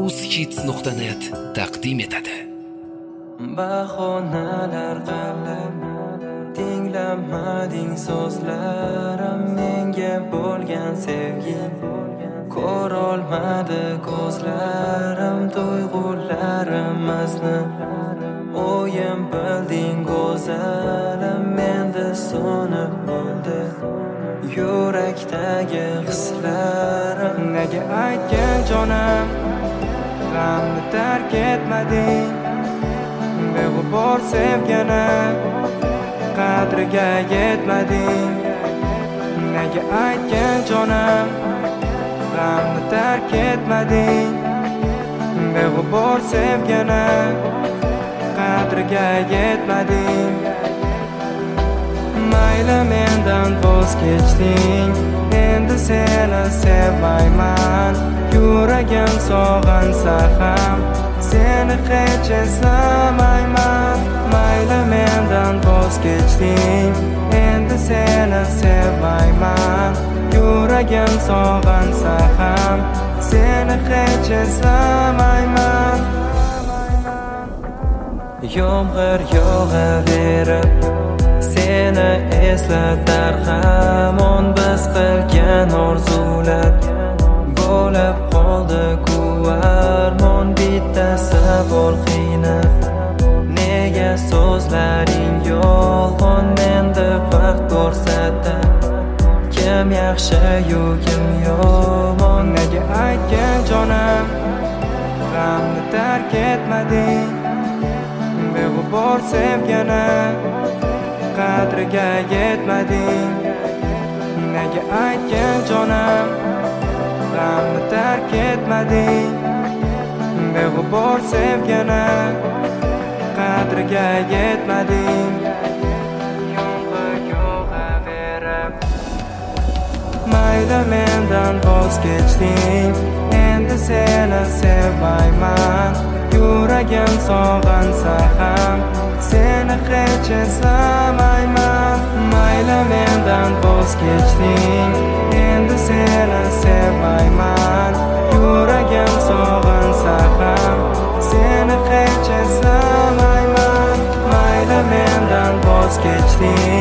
uzhits.net taqdim etadi. Bahonalar qalab tinglamading so'zlarim, menga bo'lgan sevging ko'rolmadi ko'zlarim, tuyg'ularimizni o'yin bilding go'zalim, menda so'nib bo'ldi yurakdagi hislarim. Nega aytgan jonim g'amni tark etmading, beg'ubor sevganim qadriga yetmading. Nega aytgan jonim g'amni tark etmading, beg'ubor sevganim qadriga yetmading. Mayli mendan voz kechding, endi seni sevmayman. Yuragim sog'insa ham seni hech eslamayman. Mayli mendan voz kechding, endi seni sevmayman. Yuragim sog'insa ham seni hech eslamayman. Yomg'ir yog'averib seni eslatar hamon, biz qilgan orzular bo'lib qoldi-ku armon. Bitta savol qiynab, nega so'zlaring yolg'on? Menda vaqt ko'rsatar kim yaxshi-yu kim yomon. Nega aytgan jonim g'amni tark etmading, beg'ubor sevganim qadriga yetmading. Nega aytgan jonim g'amni tark etmading, beg'ubor sevganim qadriga yetmading. Yomg'ir yog'averib mayli mendan voz kechding, endi seni sevmayman. Yuragim sog'insa ham seni hech eslamayman. Mayli mendan voz kechding, endi seni sevmayman. Yuragim sog'insa ham seni hech eslamayman. Mayli mendan voz kechding,